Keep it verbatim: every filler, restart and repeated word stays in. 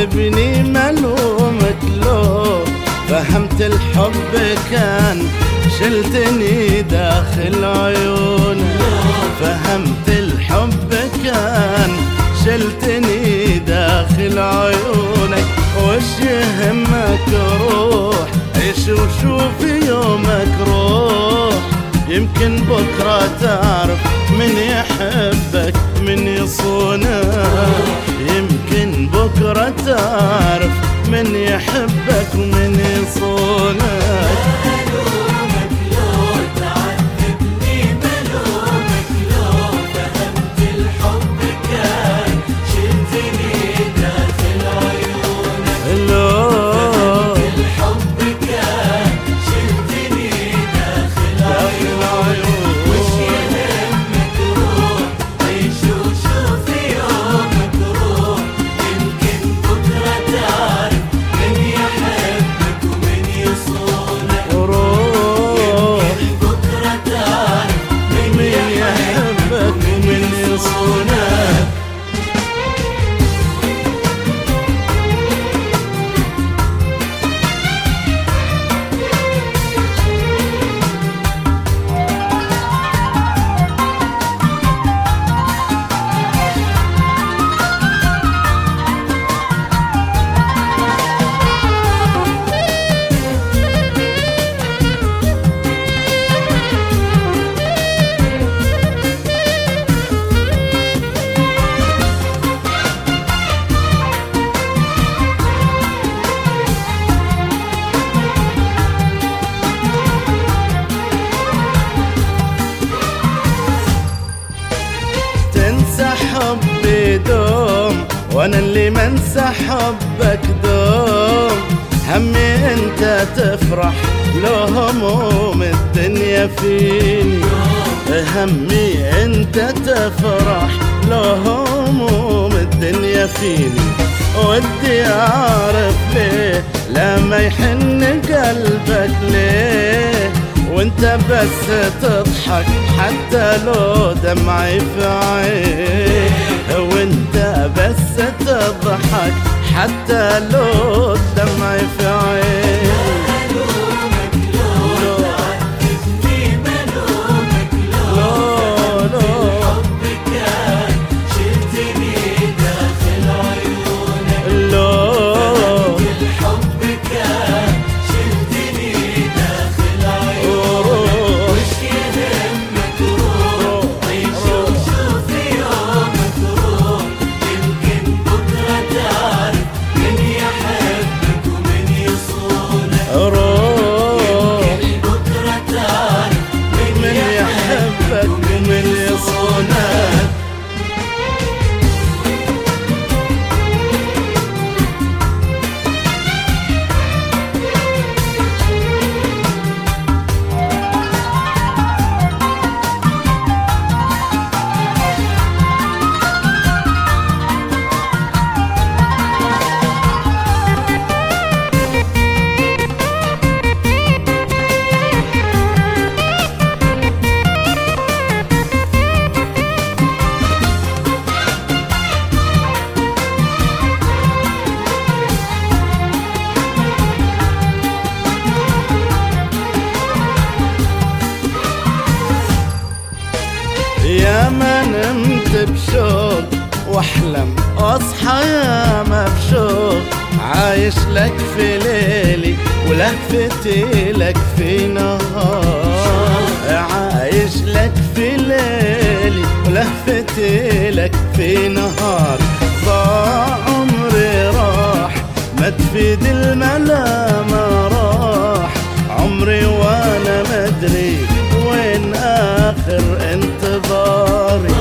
تعذبني ملومك لو فهمت الحب كان شلتني داخل عيونك. فهمت الحب كان شلتني داخل عيونك. وش يهمك روح عيش وشوف يومك روح. يمكن بكرة تعرف من يحبك من يصونك. يمكن بكرة تعرف من يحبك ومن يصونك. ملومك لو تعذبني ملومك لو فهمت الحب كان شلتني داخل عيونك. لو فهمت الحب كان شلتني داخل عيونك. وش يهمك روح عيش وشوف يومك روح. يمكن بكرة تعرف من يحبك ومن يصونك. روح يمكن بكرة تعرف من من يحبك ومن يصونك. تنسى حبي دوم وانا اللي منسى حبك دوم. همي انت تفرح لو هموم الدنيا فيني. همي انت تفرح لو هموم الدنيا فيني. ودي اعرف ليه لا ما يحن قلبك ليه. وانت بس تضحك حتى لو دمعي في عين. وانت بس تضحك حتى لو دمعي في عين. ملومك لو تعذبني ملومك لو الحب كان شلتني داخل عيونك. لو الحب كان شلتني داخل عيونك. وش يهمك روح عيش وشوف يومك روح. يمكن بكرة تعرف من يحبك ومن يصونك. روح يمكن بكرة تعرف من من يحبك ومن يصونك. يا ما نمت بشوق واحلم اصحى يا ما بشوق. عايش لك في ليلي ولهفتي لك في نهار. عايش لك في ليلي ولهفتي لك في نهار. ضاع عمري راح ما تفيد الملامة راح. عمري وانا مدري وين اخر انتظاري.